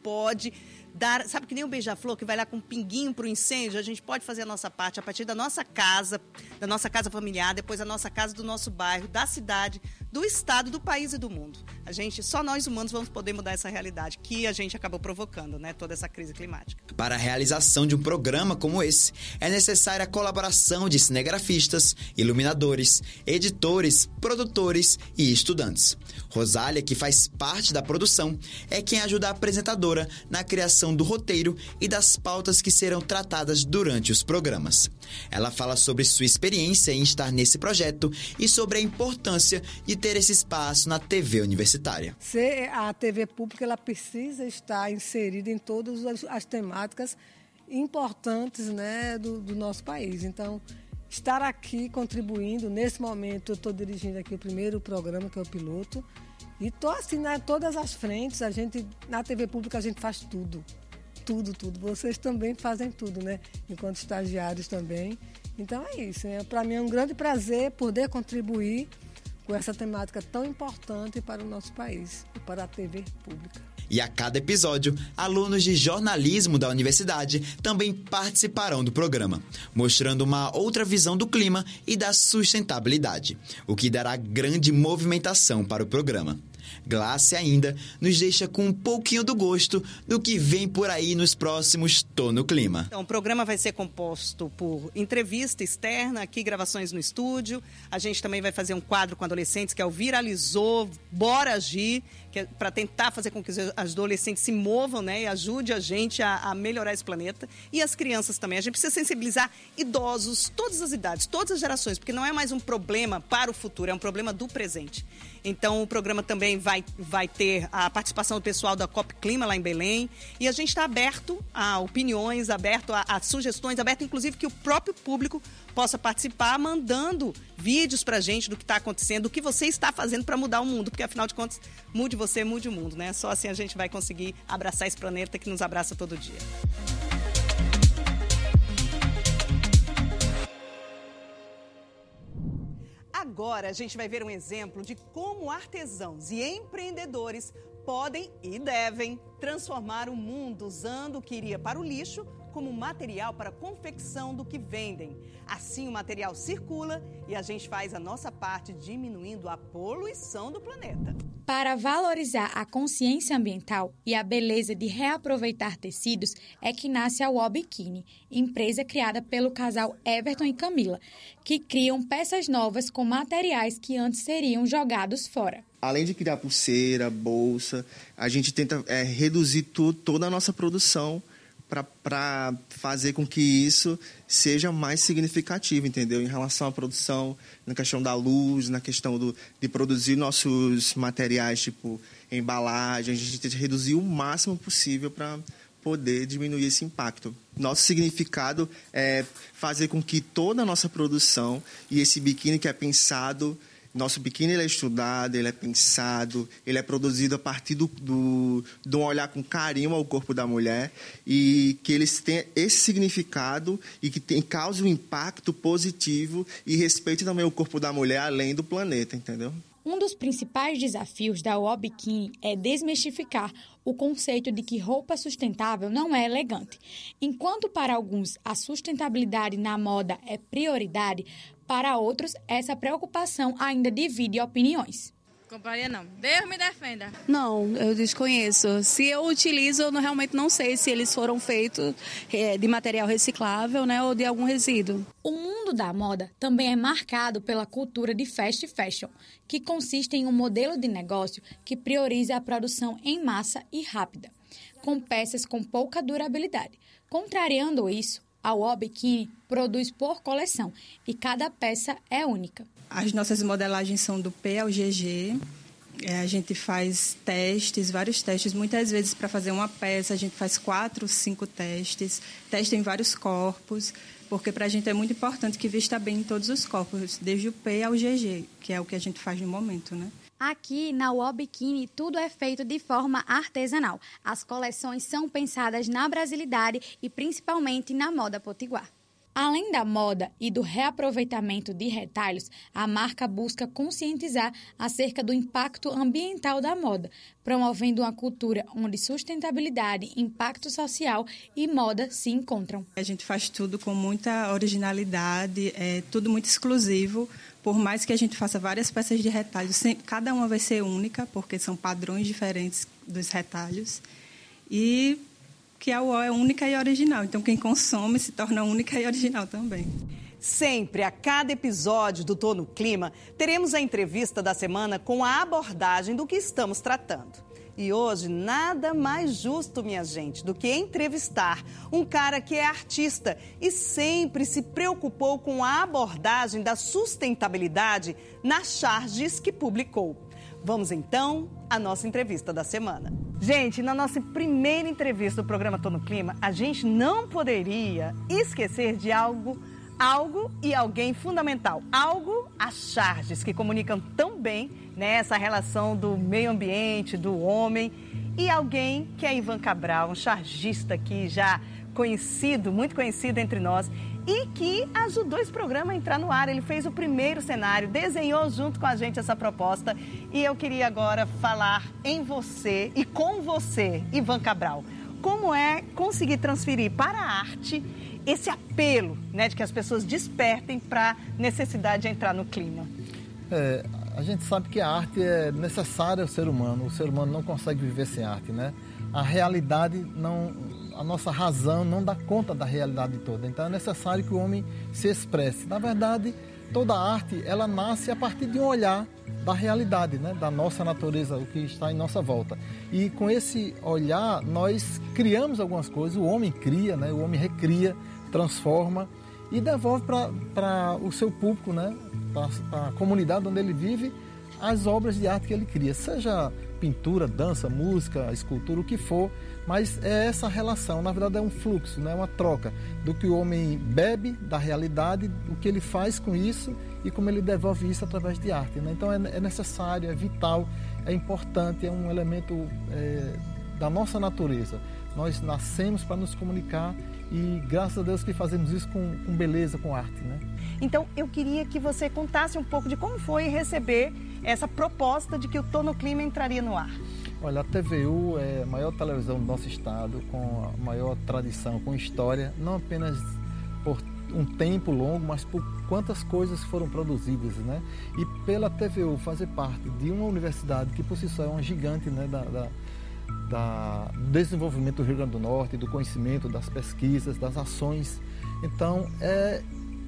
pode dar, sabe que nem o beija-flor que vai lá com um pinguinho para o incêndio, a gente pode fazer a nossa parte a partir da nossa casa, da nossa casa familiar, depois a nossa casa do nosso bairro, da cidade, do estado, do país e do mundo. A gente, só nós humanos vamos poder mudar essa realidade que a gente acabou provocando, né? Toda essa crise climática. Para a realização de um programa como esse, é necessária a colaboração de cinegrafistas, iluminadores, editores, produtores e estudantes. Rosália, que faz parte da produção, é quem ajuda a apresentadora na criação do roteiro e das pautas que serão tratadas durante os programas. Ela fala sobre sua experiência em estar nesse projeto e sobre a importância de ter esse espaço na T V universitária. A T V pública ela precisa estar inserida em todas as, as temáticas importantes, né, do, do nosso país. Então, estar aqui contribuindo, nesse momento eu estou dirigindo aqui o primeiro programa, que é o piloto, e estou assim, né, todas as frentes, a gente, na T V pública a gente faz tudo, tudo, tudo. Vocês também fazem tudo, né, enquanto estagiários também. Então é isso, né? Para mim é um grande prazer poder contribuir com essa temática tão importante para o nosso país e para a T V pública. E a cada episódio, alunos de jornalismo da universidade também participarão do programa, mostrando uma outra visão do clima e da sustentabilidade, o que dará grande movimentação para o programa. Glácia ainda nos deixa com um pouquinho do gosto do que vem por aí nos próximos Tô no Clima. Então, o programa vai ser composto por entrevista externa, aqui gravações no estúdio. A gente também vai fazer um quadro com adolescentes, que é o Viralizou, Bora Agir, que é para tentar fazer com que os adolescentes se movam, né, e ajude a gente a, a melhorar esse planeta. E as crianças também. A gente precisa sensibilizar idosos, todas as idades, todas as gerações, porque não é mais um problema para o futuro, é um problema do presente. Então, o programa também vai, vai ter a participação do pessoal da COP Clima lá em Belém. E a gente está aberto a opiniões, aberto a, a sugestões, aberto inclusive que o próprio público possa participar, mandando vídeos para a gente do que está acontecendo, do que você está fazendo para mudar o mundo. Porque, afinal de contas, mude você, mude o mundo, né? Só assim a gente vai conseguir abraçar esse planeta que nos abraça todo dia. Agora a gente vai ver um exemplo de como artesãos e empreendedores podem e devem transformar o mundo usando o que iria para o lixo como material para a confecção do que vendem. Assim o material circula e a gente faz a nossa parte diminuindo a poluição do planeta. Para valorizar a consciência ambiental e a beleza de reaproveitar tecidos é que nasce a Wobikini, empresa criada pelo casal Everton e Camila, que criam peças novas com materiais que antes seriam jogados fora. Além de criar pulseira, bolsa, a gente tenta é, reduzir tu, toda a nossa produção para fazer com que isso seja mais significativo, entendeu? Em relação à produção, na questão da luz, na questão do, de produzir nossos materiais, tipo embalagem, a gente tenta reduzir o máximo possível para poder diminuir esse impacto. Nosso significado é fazer com que toda a nossa produção e esse biquíni que é pensado... Nosso biquíni ele é estudado, ele é pensado, ele é produzido a partir do, do, de um olhar com carinho ao corpo da mulher e que eles tenham esse significado e que tem, cause um impacto positivo e respeite também o corpo da mulher além do planeta, entendeu? Um dos principais desafios da Wobikini é desmistificar o conceito de que roupa sustentável não é elegante. Enquanto para alguns a sustentabilidade na moda é prioridade, para outros essa preocupação ainda divide opiniões. Compraria não. Deus me defenda. Não, eu desconheço. Se eu utilizo, eu não, realmente não sei se eles foram feitos é, de material reciclável, né, ou de algum resíduo. O mundo da moda também é marcado pela cultura de fast fashion, que consiste em um modelo de negócio que prioriza a produção em massa e rápida, com peças com pouca durabilidade. Contrariando isso, a Wobikini produz por coleção e cada peça é única. As nossas modelagens são do P ao G G. É, a gente faz testes, vários testes. Muitas vezes, para fazer uma peça, a gente faz quatro, cinco testes. Testa em vários corpos, porque para a gente é muito importante que vista bem em todos os corpos, desde o P ao G G, que é o que a gente faz no momento, né? Aqui, na Wobikini, tudo é feito de forma artesanal. As coleções são pensadas na brasilidade e principalmente na moda potiguar. Além da moda e do reaproveitamento de retalhos, a marca busca conscientizar acerca do impacto ambiental da moda, promovendo uma cultura onde sustentabilidade, impacto social e moda se encontram. A gente faz tudo com muita originalidade, é tudo muito exclusivo. Por mais que a gente faça várias peças de retalhos, cada uma vai ser única, porque são padrões diferentes dos retalhos. E que a U O é única e original. Então, quem consome se torna única e original também. Sempre, a cada episódio do Tô no Clima, teremos a entrevista da semana com a abordagem do que estamos tratando. E hoje, nada mais justo, minha gente, do que entrevistar um cara que é artista e sempre se preocupou com a abordagem da sustentabilidade nas charges que publicou. Vamos, então, à nossa entrevista da semana. Gente, na nossa primeira entrevista do programa Tô no Clima, a gente não poderia esquecer de algo, algo e alguém fundamental. Algo, as charges, que comunicam tão bem, né, essa relação do meio ambiente, do homem. E alguém que é Ivan Cabral, um chargista aqui já conhecido, muito conhecido entre nós, e que ajudou esse programa a entrar no ar. Ele fez o primeiro cenário, desenhou junto com a gente essa proposta. E eu queria agora falar em você e com você, Ivan Cabral. Como é conseguir transferir para a arte esse apelo, né, de que as pessoas despertem para a necessidade de entrar no clima? É, a gente sabe que a arte é necessária ao ser humano. O ser humano não consegue viver sem arte, né? A realidade não... A nossa razão não dá conta da realidade toda. Então é necessário que o homem se expresse. Na verdade, toda a arte, ela nasce a partir de um olhar da realidade, né? Da nossa natureza, o que está em nossa volta. E com esse olhar, nós criamos algumas coisas. O homem cria, né? O homem recria, transforma e devolve para o seu público, né? Para a comunidade onde ele vive, as obras de arte que ele cria. Seja pintura, dança, música, escultura, o que for, mas é essa relação, na verdade é um fluxo, né? Uma troca do que o homem bebe da realidade, o que ele faz com isso e como ele devolve isso através de arte, né? Então é, é necessário, é vital, é importante, é um elemento é, da nossa natureza. Nós nascemos para nos comunicar e graças a Deus que fazemos isso com, com beleza, com arte, né? Então eu queria que você contasse um pouco de como foi receber essa proposta de que o Tô no Clima entraria no ar. Olha, a T V U é a maior televisão do nosso estado, com a maior tradição, com história, não apenas por um tempo longo, mas por quantas coisas foram produzidas, né? E pela T V U fazer parte de uma universidade que por si só é uma gigante, né, da, da, da do desenvolvimento do Rio Grande do Norte, do conhecimento, das pesquisas, das ações. Então, é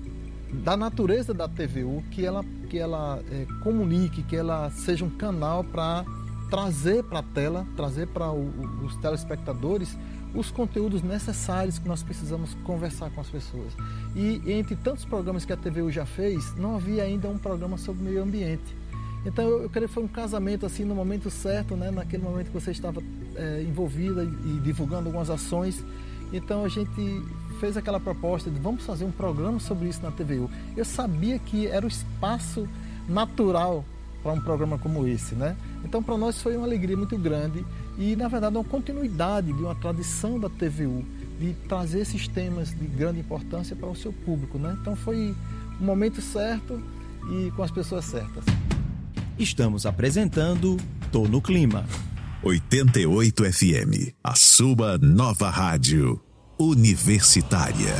da natureza da T V U que ela, que ela é, comunique, que ela seja um canal para trazer para a tela, trazer para os telespectadores os conteúdos necessários que nós precisamos conversar com as pessoas. E entre tantos programas que a T V U já fez, não havia ainda um programa sobre meio ambiente. Então eu, eu creio que foi um casamento assim no momento certo, né? Naquele momento que você estava é, envolvida e, e divulgando algumas ações. Então a gente fez aquela proposta de vamos fazer um programa sobre isso na T V U. Eu sabia que era o espaço natural para um programa como esse, né? Então para nós foi uma alegria muito grande e na verdade uma continuidade de uma tradição da T V U de trazer esses temas de grande importância para o seu público, né? Então foi o momento certo e com as pessoas certas. Estamos apresentando Tô no Clima. oitenta e oito F M, a sua nova rádio universitária.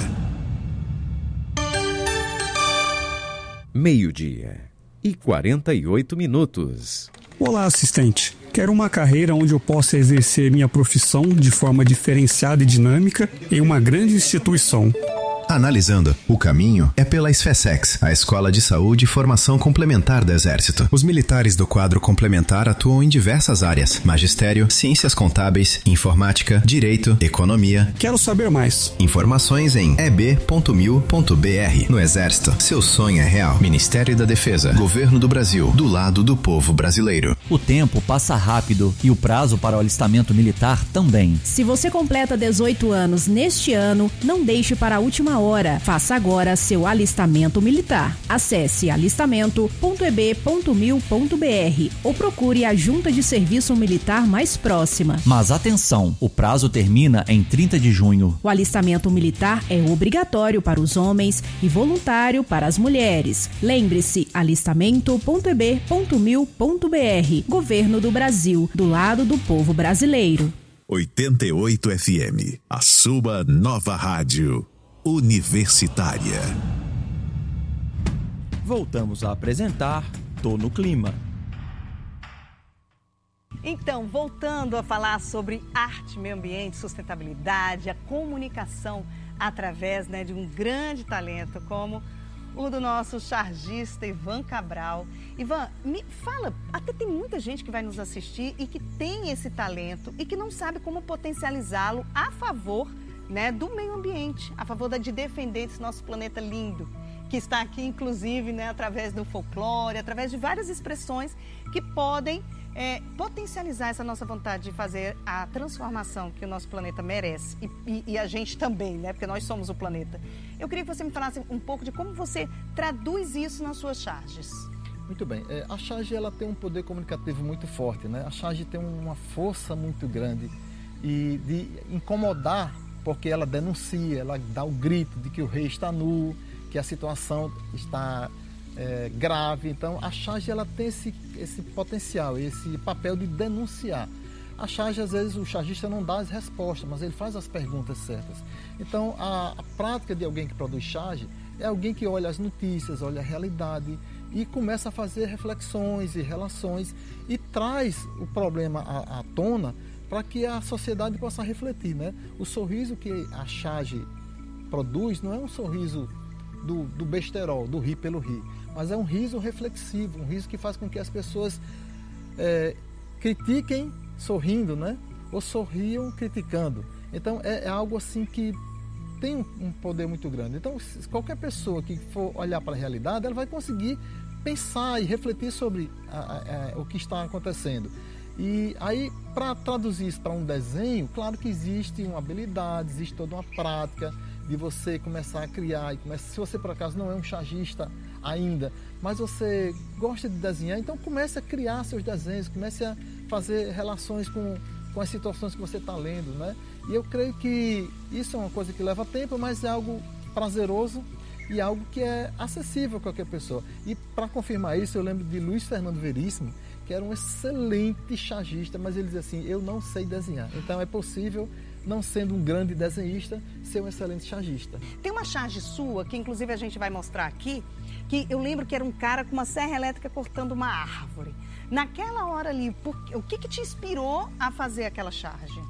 Meio-dia e quarenta e oito minutos. Olá, assistente. Quero uma carreira onde eu possa exercer minha profissão de forma diferenciada e dinâmica em uma grande instituição. Analisando, o caminho é pela SFESEX, a Escola de Saúde e Formação Complementar do Exército. Os militares do quadro complementar atuam em diversas áreas: magistério, ciências contábeis, informática, direito, economia. Quero saber mais. Informações em e b ponto mil ponto b r. No Exército, seu sonho é real. Ministério da Defesa, Governo do Brasil, do lado do povo brasileiro. O tempo passa rápido e o prazo para o alistamento militar também. Se você completa dezoito anos neste ano, não deixe para a última na hora. Faça agora seu alistamento militar. Acesse alistamento ponto e b ponto mil ponto b r ou procure a Junta de Serviço Militar mais próxima. Mas atenção, o prazo termina em trinta de junho. O alistamento militar é obrigatório para os homens e voluntário para as mulheres. Lembre-se, alistamento ponto e b ponto mil ponto b r. Governo do Brasil, do lado do povo brasileiro. oitenta e oito F M, a sua nova rádio universitária. Voltamos a apresentar Tô no Clima. Então, voltando a falar sobre arte, meio ambiente, sustentabilidade, a comunicação através, né, de um grande talento como o do nosso chargista Ivan Cabral. Ivan, me fala, até tem muita gente que vai nos assistir e que tem esse talento e que não sabe como potencializá-lo a favor, né, do meio ambiente, a favor de defender esse nosso planeta lindo, que está aqui, inclusive, né, através do folclore, através de várias expressões que podem é, potencializar essa nossa vontade de fazer a transformação que o nosso planeta merece e, e, e a gente também, né, porque nós somos o planeta. Eu queria que você me falasse um pouco de como você traduz isso nas suas charges. Muito bem. É, a charge ela tem um poder comunicativo muito forte, né? A charge tem uma força muito grande e de incomodar, porque ela denuncia, ela dá o grito de que o rei está nu, que a situação está é, grave. Então, a charge ela tem esse, esse potencial, esse papel de denunciar. A charge, às vezes, o chargista não dá as respostas, mas ele faz as perguntas certas. Então, a, a prática de alguém que produz charge é alguém que olha as notícias, olha a realidade e começa a fazer reflexões e relações e traz o problema à, à tona para que a sociedade possa refletir, né? O sorriso que a charge produz não é um sorriso do, do besterol, do rir pelo rir, mas é um riso reflexivo, um riso que faz com que as pessoas é, critiquem sorrindo, né? Ou sorriam criticando. Então é, é algo assim que tem um poder muito grande. Então qualquer pessoa que for olhar para a realidade, ela vai conseguir pensar e refletir sobre a, a, a, o que está acontecendo. E aí, para traduzir isso para um desenho, claro que existe uma habilidade, existe toda uma prática de você começar a criar. E começa, se você, por acaso, não é um chargista ainda, mas você gosta de desenhar, então comece a criar seus desenhos, comece a fazer relações com, com as situações que você está lendo, né? E eu creio que isso é uma coisa que leva tempo, mas é algo prazeroso e algo que é acessível a qualquer pessoa. E para confirmar isso, eu lembro de Luiz Fernando Veríssimo, que era um excelente chargista, mas ele dizia assim, eu não sei desenhar. Então é possível, não sendo um grande desenhista, ser um excelente chargista. Tem uma charge sua, que inclusive a gente vai mostrar aqui, que eu lembro que era um cara com uma serra elétrica cortando uma árvore. Naquela hora ali, por, o que, que te inspirou a fazer aquela charge?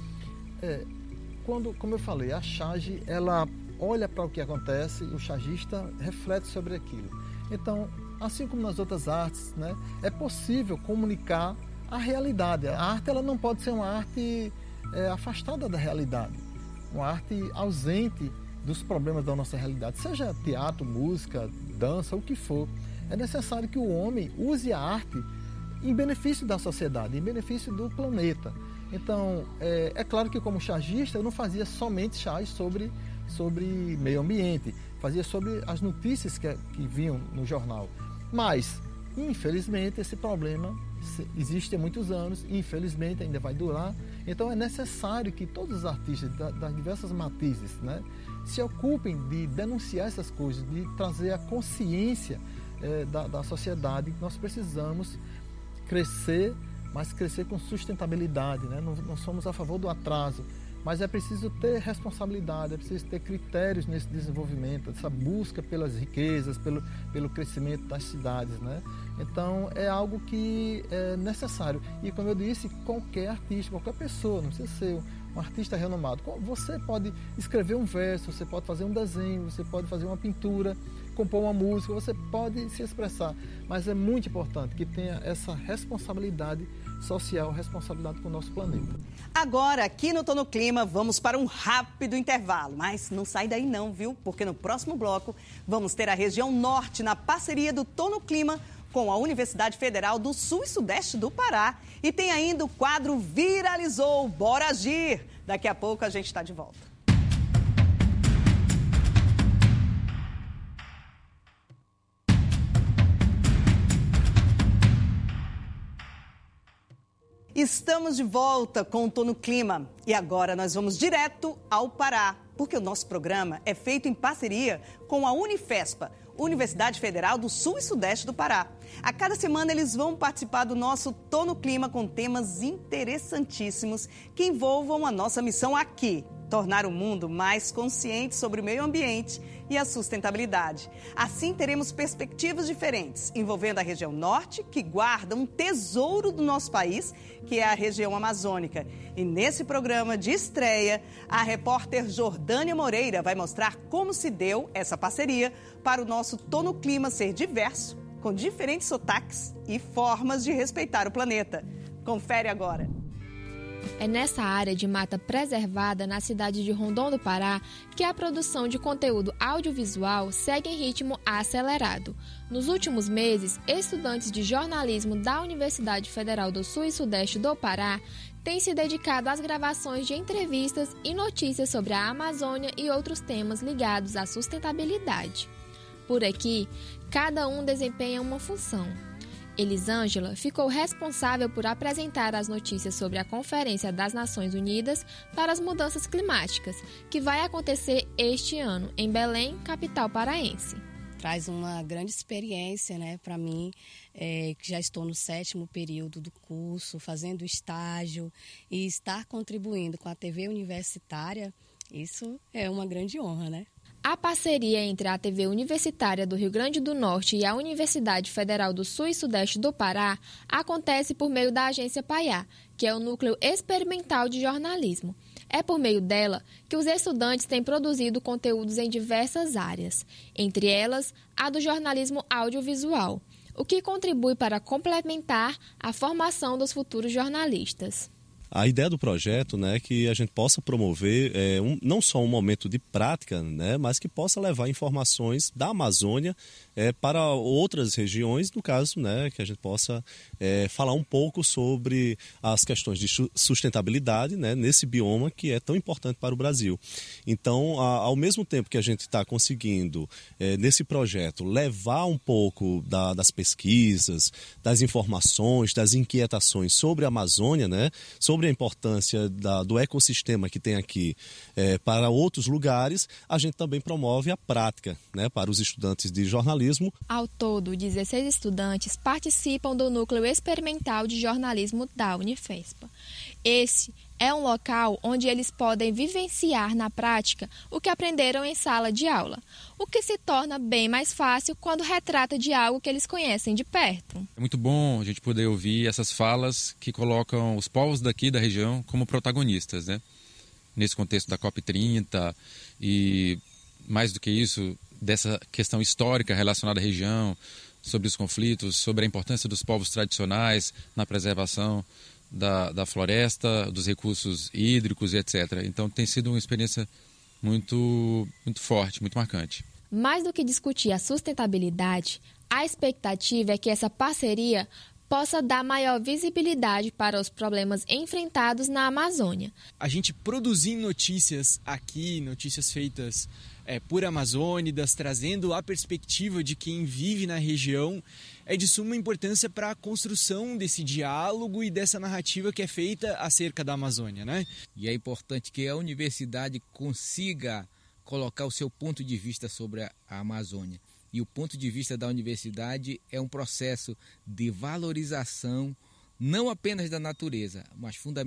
É, quando, como eu falei, a charge, ela olha para o que acontece e o chargista reflete sobre aquilo. Então, assim como nas outras artes, né, é possível comunicar a realidade. A arte ela não pode ser uma arte é, afastada da realidade, uma arte ausente dos problemas da nossa realidade, seja teatro, música, dança, o que for. É necessário que o homem use a arte em benefício da sociedade, em benefício do planeta. Então, é, é claro que como chargista eu não fazia somente charge sobre, sobre meio ambiente, fazia sobre as notícias que, que vinham no jornal. Mas, infelizmente, esse problema existe há muitos anos, infelizmente ainda vai durar. Então é necessário que todos os artistas das diversas matizes, né, se ocupem de denunciar essas coisas, de trazer a consciência é, da, da sociedade. Nós precisamos crescer, mas crescer com sustentabilidade, né? Não, não somos a favor do atraso, mas é preciso ter responsabilidade, é preciso ter critérios nesse desenvolvimento, essa busca pelas riquezas, pelo, pelo crescimento das cidades, né? Então é algo que é necessário. E como eu disse, qualquer artista, qualquer pessoa, não precisa ser um artista renomado, você pode escrever um verso, você pode fazer um desenho, você pode fazer uma pintura, compor uma música, você pode se expressar, mas é muito importante que tenha essa responsabilidade social, responsabilidade com o nosso planeta. Agora, aqui no Tô no Clima, vamos para um rápido intervalo, mas não sai daí não, viu? Porque no próximo bloco vamos ter a região norte na parceria do Tô no Clima com a Universidade Federal do Sul e Sudeste do Pará. E tem ainda o quadro Viralizou, Bora Agir. Daqui a pouco a gente está de volta. Estamos de volta com o Tô no Clima e agora nós vamos direto ao Pará, porque o nosso programa é feito em parceria com a Unifespa, Universidade Federal do Sul e Sudeste do Pará. A cada semana eles vão participar do nosso Tô no Clima com temas interessantíssimos que envolvam a nossa missão aqui, tornar o mundo mais consciente sobre o meio ambiente e a sustentabilidade. Assim, teremos perspectivas diferentes, envolvendo a região norte, que guarda um tesouro do nosso país, que é a região amazônica. E nesse programa de estreia, a repórter Jordânia Moreira vai mostrar como se deu essa parceria para o nosso Tô no Clima ser diverso, com diferentes sotaques e formas de respeitar o planeta. Confere agora. É nessa área de mata preservada, na cidade de Rondon do Pará, que a produção de conteúdo audiovisual segue em ritmo acelerado. Nos últimos meses, estudantes de jornalismo da Universidade Federal do Sul e Sudeste do Pará têm se dedicado às gravações de entrevistas e notícias sobre a Amazônia e outros temas ligados à sustentabilidade. Por aqui, cada um desempenha uma função. Elisângela ficou responsável por apresentar as notícias sobre a Conferência das Nações Unidas para as Mudanças Climáticas, que vai acontecer este ano em Belém, capital paraense. Traz uma grande experiência, né, para mim, é, que já estou no sétimo período do curso, fazendo estágio e estar contribuindo com a T V universitária, isso é uma grande honra, né? A parceria entre a T V Universitária do Rio Grande do Norte e a Universidade Federal do Sul e Sudeste do Pará acontece por meio da Agência Paiá, que é o Núcleo Experimental de Jornalismo. É por meio dela que os estudantes têm produzido conteúdos em diversas áreas, entre elas a do jornalismo audiovisual, o que contribui para complementar a formação dos futuros jornalistas. A ideia do projeto, né, é que a gente possa promover é, um, não só um momento de prática, né, mas que possa levar informações da Amazônia é, para outras regiões, no caso, né, que a gente possa é, falar um pouco sobre as questões de sustentabilidade, né, nesse bioma que é tão importante para o Brasil. Então, a, ao mesmo tempo que a gente está conseguindo, é, nesse projeto, levar um pouco da, das pesquisas, das informações, das inquietações sobre a Amazônia, né, sobre sobre a importância da, do ecossistema que tem aqui é, para outros lugares, a gente também promove a prática, né, para os estudantes de jornalismo. Ao todo, dezesseis estudantes participam do Núcleo Experimental de Jornalismo da Unifespa. Esse é um local onde eles podem vivenciar na prática o que aprenderam em sala de aula, o que se torna bem mais fácil quando retrata de algo que eles conhecem de perto. É muito bom a gente poder ouvir essas falas que colocam os povos daqui da região como protagonistas, né? Nesse contexto da COP trinta e, mais do que isso, dessa questão histórica relacionada à região, sobre os conflitos, sobre a importância dos povos tradicionais na preservação Da, da floresta, dos recursos hídricos e etcétera. Então tem sido uma experiência muito, muito forte, muito marcante. Mais do que discutir a sustentabilidade, a expectativa é que essa parceria possa dar maior visibilidade para os problemas enfrentados na Amazônia. A gente produzir notícias aqui, notícias feitas é, por amazônidas, trazendo a perspectiva de quem vive na região, é de suma importância para a construção desse diálogo e dessa narrativa que é feita acerca da Amazônia, né? E é importante que a universidade consiga colocar o seu ponto de vista sobre a Amazônia. E o ponto de vista da universidade é um processo de valorização não apenas da natureza, mas fundamentalmente